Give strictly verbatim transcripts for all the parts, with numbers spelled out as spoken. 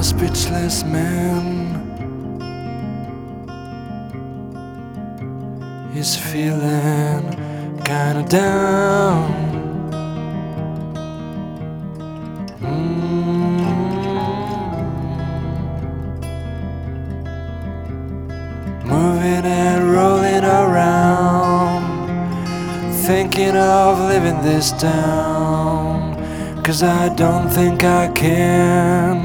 speechless man is feeling kinda down. Moving and rolling around, thinking of leaving this town, 'cause I don't think I can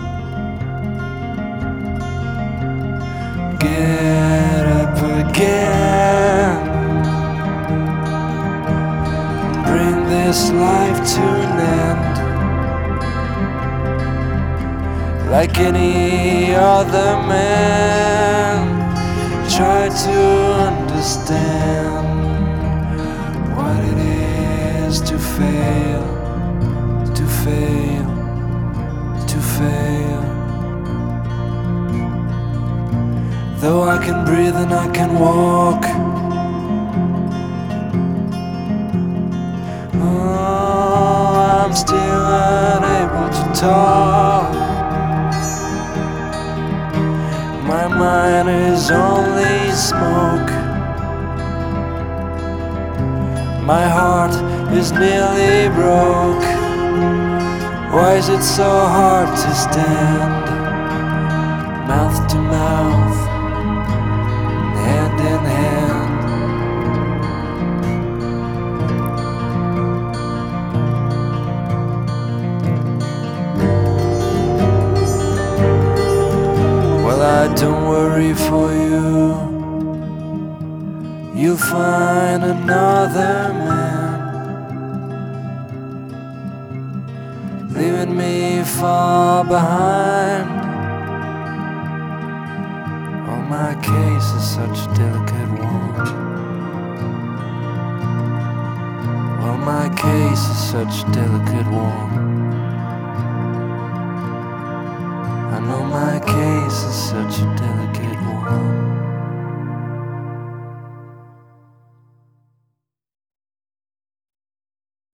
get up again, bring this life to an end like any other man. Try to understand what it is to fail, to fail, to fail. Though I can breathe and I can walk, oh, I'm still unable to talk. My mind is only smoke. My heart is nearly broke. Why is it so hard to stand mouth to mouth, hand in hand? Well, I don't worry for you. You'll find another man, leaving me far behind. Oh, my case is such a delicate one. Well, my case is such a delicate one. I know my case is such a delicate one.